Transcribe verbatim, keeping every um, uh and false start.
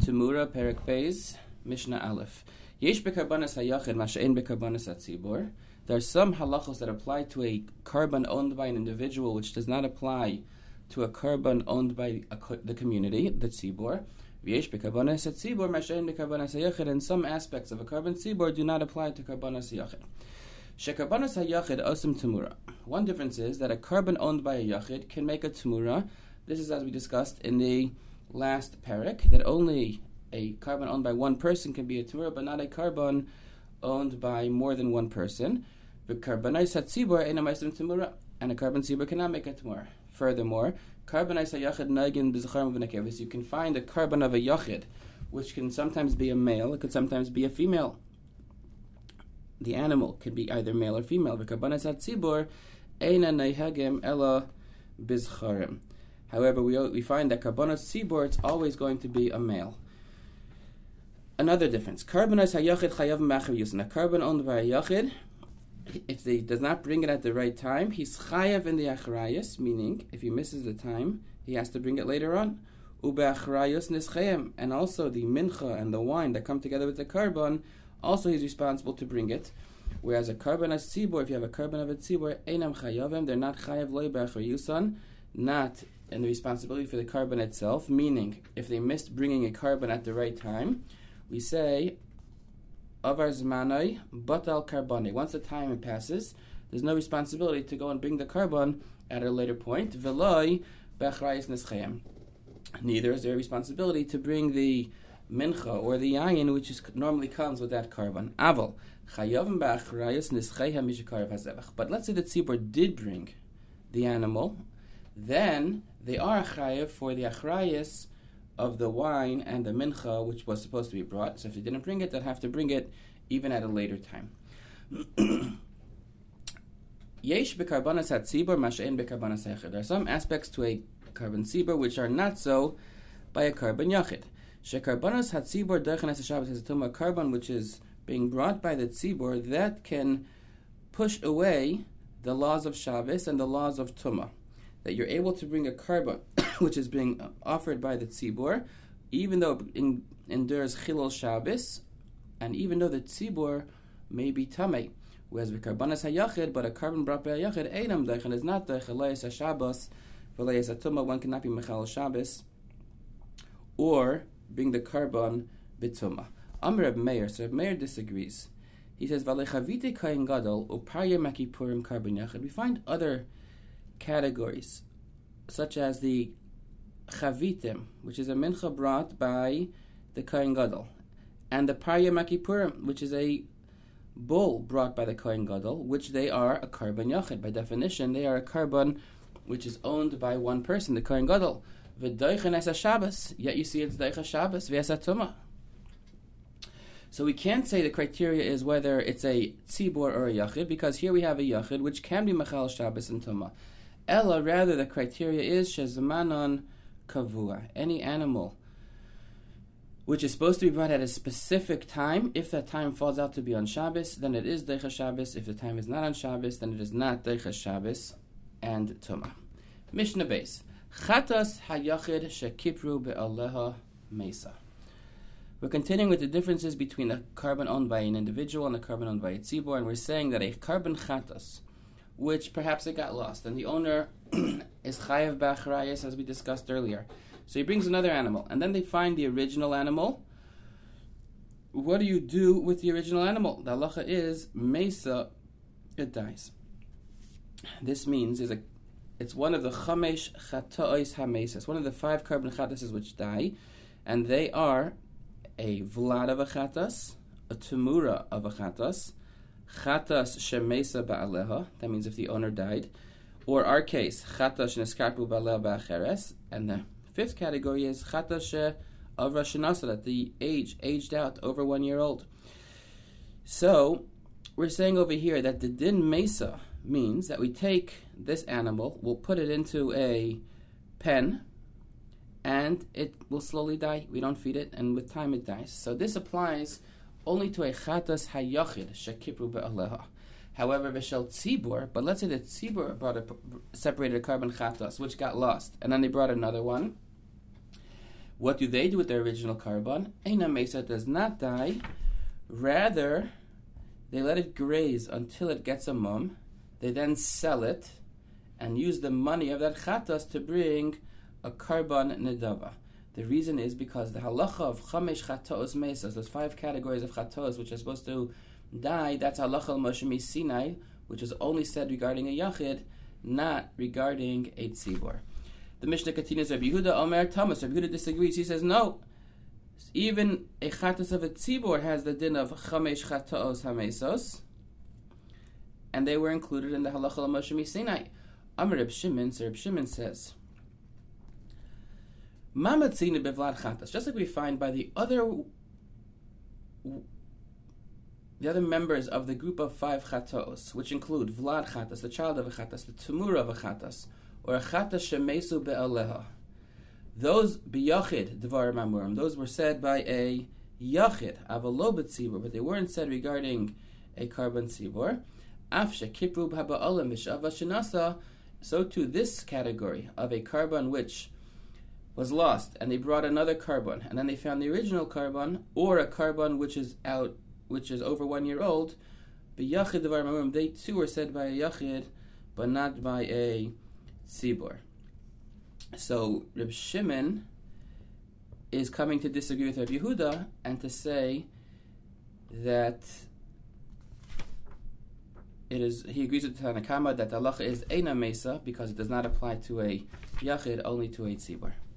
Temura Perek Beis Mishnah Aleph. Yesh bekarbanas hayachid masha'en bekarbanas hatzibor. There are some halachos that apply to a carbon owned by an individual, which does not apply to a carbon owned by a, the community, the tzibor. Yesh bekarbanas hatzibor masha'en bekarbanas hayachid. And some aspects of a carbon tzibor do not apply to karbanas hayachid. Shekarbanas hayachid osim temura. One difference is that a carbon owned by a yachid can make a temura. This is as we discussed in the last parak, that only a carbon owned by one person can be a temura, but not a carbon owned by more than one person. And a carbon tzibur cannot make a temura. Furthermore, karbanais hayachid nagin b'zacharim v'nekevis. You can find a carbon of a yachid, which can sometimes be a male, it could sometimes be a female. The animal could be either male or female. V'karbanais hatzibur eina nehagem ela b'zacharim. However, we we find that karbanos tzibur, it's always going to be a male. Another difference: karbanos hayachid chayav ma'achav yusin. A carbon owned by a yachid, if he does not bring it at the right time, he's chayav in the achrayus, meaning if he misses the time, he has to bring it later on. Ube'achrayus nischayim, and also the mincha and the wine that come together with the carbon, also he's responsible to bring it. Whereas a karbanos tzibur, if you have a carbon of a tzibur, einam chayavim, they're not chayav loy be'achrayusan, not and the responsibility for the carbon itself, meaning if they missed bringing a carbon at the right time, we say avar zmanai batal karbani. Once the time passes, there's no responsibility to go and bring the carbon at a later point. Veloi b'achrayis neschayim. Neither is there a responsibility to bring the mincha or the yayin, which is, normally comes with that carbon. Aval chayavim b'achrayis neschayim mishikarav hazevach. But let's say the tzibur did bring the animal, then they are chayav for the achrayis of the wine and the mincha, which was supposed to be brought. So if they didn't bring it, they'll have to bring it even at a later time. Yesh bekarbanas hatzibur masha'en bekarbanas hayachid. There are some aspects to a carbon tzibur which are not so by a carbon yachid. Shekarbanas hatzibur derchanes haShabbos has a carbon which is being brought by the tzibur that can push away the laws of Shabbos and the laws of Tumah. That you're able to bring a carbon which is being offered by the tzibur, even though it in, endures chilul Shabbos, and even though the tzibur may be tamei. Whereas with karbanas hayachid, but a carbon brought by a yachid, einam deichan is not deichan leis haShabbos, v'leis hatumah, one cannot be mechal Shabbos, or bring the carbon b'tumah. Amr Reb Meir, so Reb Meir disagrees. He says, v'lechavite kain gadol uparye makipurim carbon yachid. We find other categories, such as the chavitim, which is a mincha brought by the Kohen Gadol, and the Parya Makipurim, which is a bull brought by the Kohen Gadol, which they are a carbon yachid. By definition, they are a carbon which is owned by one person, the Kohen Gadol. V'doichen es Shabbos, yet you see it's doicha Shabbos v'es Tumah. So we can't say the criteria is whether it's a tzibur or a yachid, because here we have a yachid which can be mechal Shabbos and Tumah. Ella, rather, the criteria is shezmanon kavua. Any animal which is supposed to be brought at a specific time, if that time falls out to be on Shabbos, then it is deicha Shabbos. If the time is not on Shabbos, then it is not deicha Shabbos and Tumah. Mishnah Beis. Chatas hayachid shekipru be'aleha mesa. We're continuing with the differences between a carbon owned by an individual and a carbon owned by a tzibur, and we're saying that a carbon chatas, which perhaps it got lost, and the owner is chayav b'achrayis, as we discussed earlier. So he brings another animal, and then they find the original animal. What do you do with the original animal? The halacha is mesa, it dies. This means is a, it's one of the chamesh chatois hamesas, one of the five carbon chatases which die, and they are a vlad of a chatas, a temura of a chatas, chatas shemesa ba'aleha, that means if the owner died, or our case, chatas shneskarpu ba'aleha ba'acheres, and the fifth category is chatas she'avra shenasa, that the age, aged out, over one year old. So, we're saying over here that the din mesa means that we take this animal, we'll put it into a pen, and it will slowly die. We don't feed it, and with time it dies. So this applies only to a chatas hayachid shekipru be'aleha. However, v'shel tzibur, but let's say that tzibur brought a separated carbon chatas, which got lost, and then they brought another one. What do they do with their original carbon? Eina Mesa does not die. Rather, they let it graze until it gets a mum. They then sell it and use the money of that chatas to bring a carbon nedava. The reason is because the halacha of chamesh chatos mesas, those five categories of chatos which are supposed to die, that's halacha al Moshe Sinai, which is only said regarding a yachid, not regarding a tzibor. The Mishnah continues, Rabbi Yehuda Omer Thomas. Rabbi Yehuda disagrees. He says, no, even a chatas of a tzibor has the din of chamesh chatos hamesos, and they were included in the halacha al Moshe Sinai. Amar Reb Shimon, so Reb Shimon says, Mamatzina bevlad chatas, just like we find by the other the other members of the group of five chatos, which include Vlad chatas, the child of a chatas, the tumura of a chatas, or a chatas shemesu be'aleha. Those biyachid dvar mamurim, those were said by a yachid, avalo b'tzibur, but they weren't said regarding a carbon tzibur. Af shekipru b'haba'alim mishava shenasa, so too this category of a carbon which was lost, and they brought another carbon, and then they found the original carbon, or a carbon which is out, which is over one year old, b'yachid devar mamurim, they too were said by a yachid, but not by a tzibur. So Reb Shimon is coming to disagree with Rabbi Yehuda and to say that it is, he agrees with Tanakama that the halacha is eina mesa because it does not apply to a yachid, only to a tzibur.